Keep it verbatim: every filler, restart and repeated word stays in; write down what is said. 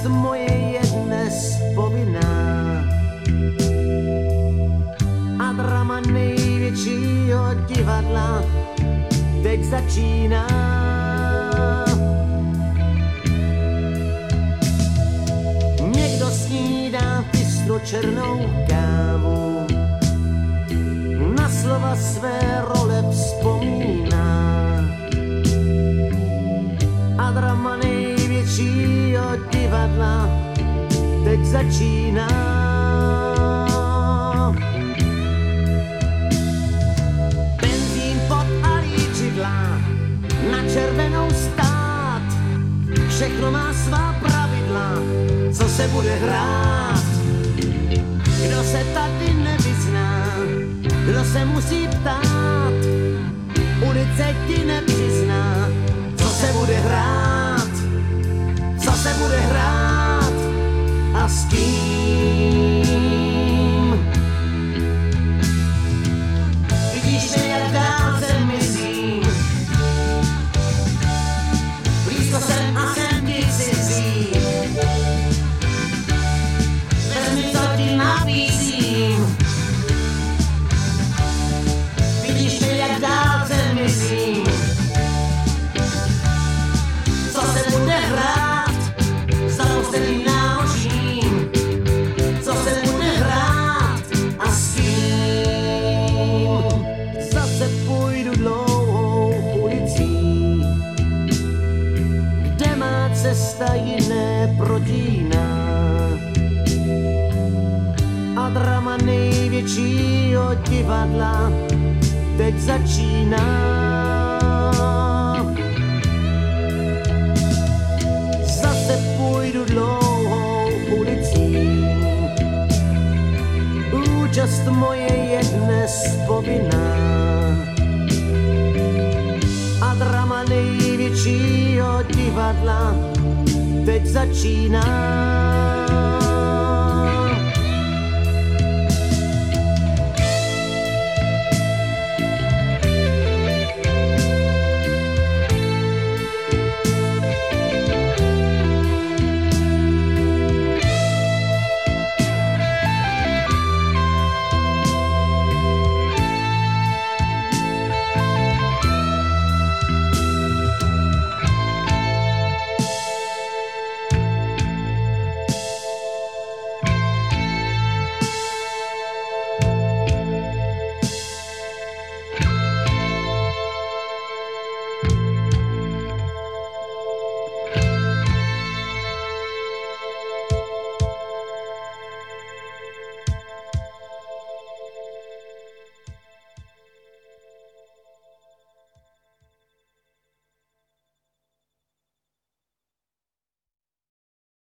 Účast moje je dnes povinná a drama největšího divadla teď začíná. Někdo snídá pyšnou černou kávu, na slova své role vzpomíná a drama největšího divadla teď začíná. Benzín, pot a líčidla, na červenou stát, všechno má svá pravidla, co se bude hrát. Kdo se tady nevyzná, kdo se musí ptát, ulice ti nepřizná, co se bude hrát, co se bude hrát a s kým. Vidíš mě, jak dál se mizím, blízko jsem a jsem ti cizí, vezmi, co ti nabízím. Vidíš mě, jak dál se mizím, co se bude hrát za posledním náročím, co se bude hrát a s kým. Zase půjdu dlouhou ulicí, kde má cesta jiné protíná a drama největšího divadla teď začíná. Zase půjdu dlouhou ulicí, účast moje je dnes povinná a drama největšího divadla teď začíná.